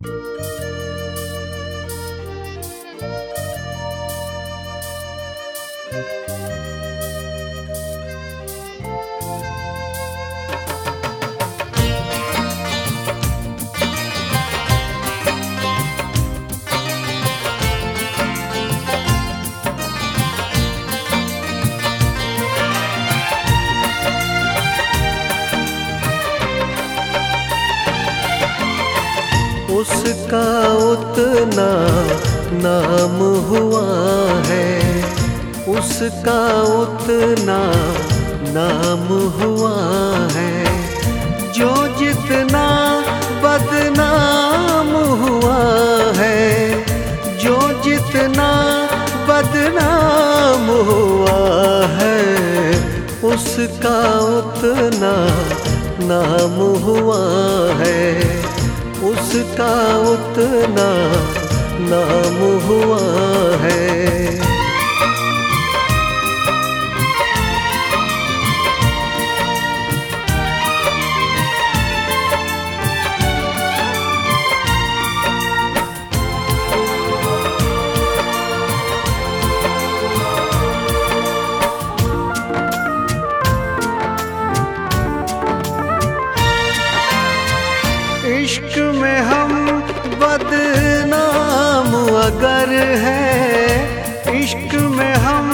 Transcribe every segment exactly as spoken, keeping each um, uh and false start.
उसका उतना नाम हुआ है, उसका उतना नाम हुआ है। जो जितना बदनाम हुआ है, जो जितना बदनाम हुआ है, उसका उतना नाम हुआ है, उसका उतना नाम हुआ है। इश्क में हम बदनाम अगर है, इश्क में हम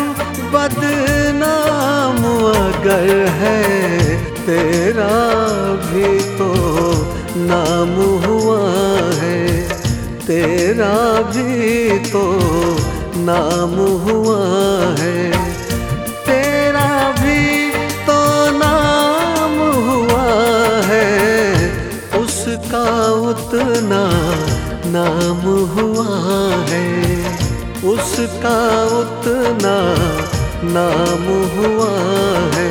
बदनाम अगर है, तेरा भी तो नाम हुआ है, तेरा भी तो नाम हुआ है, तेरा भी तो नाम हुआ है। उसका उतना नाम हुआ है, उसका उतना नाम हुआ है।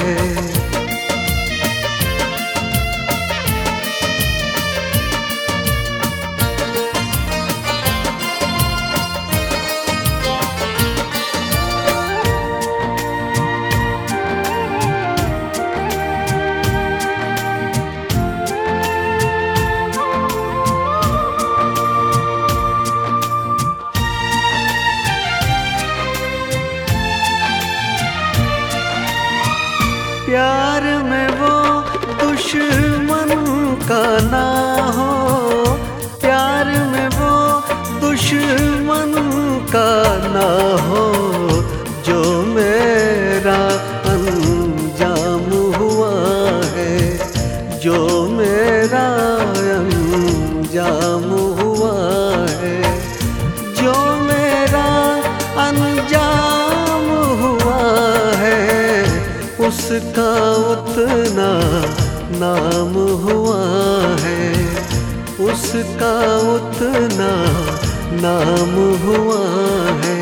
प्यार में वो दुश्मन का ना हो, प्यार में वो दुश्मन का ना हो, जो मेरा अंजाम हुआ है, जो मेरा अंजाम हुआ है, जो मेरा अंजाम हुआ है, उसका उतना नाम हुआ है, उसका उतना नाम हुआ है।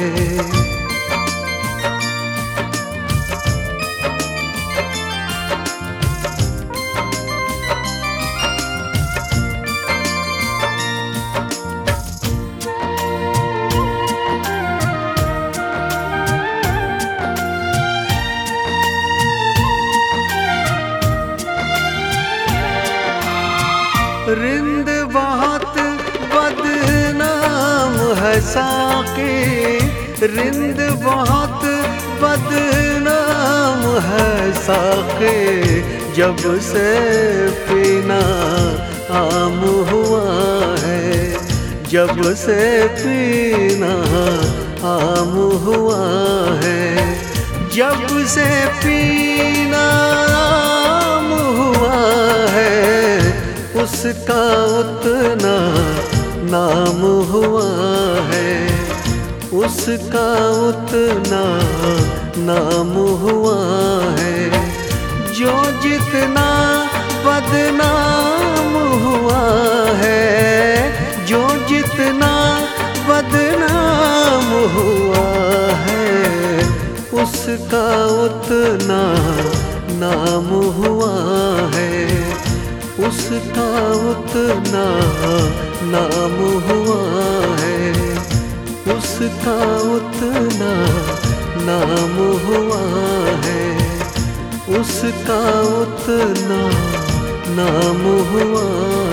रिंद बहुत बदनाम है साकी, रिंद बहुत बदनाम है साकी, जब से पीना आम हुआ है, जब से पीना आम हुआ है, जब से पीना आम हुआ है, उसका उतना नाम हुआ है, उसका उतना नाम हुआ है। जो जितना बदनाम हुआ है, जो जितना बदनाम हुआ है, उसका उतना नाम हुआ है, उसका उतना नाम हुआ है, उसका उतना नाम हुआ है, उसका उतना नाम हुआ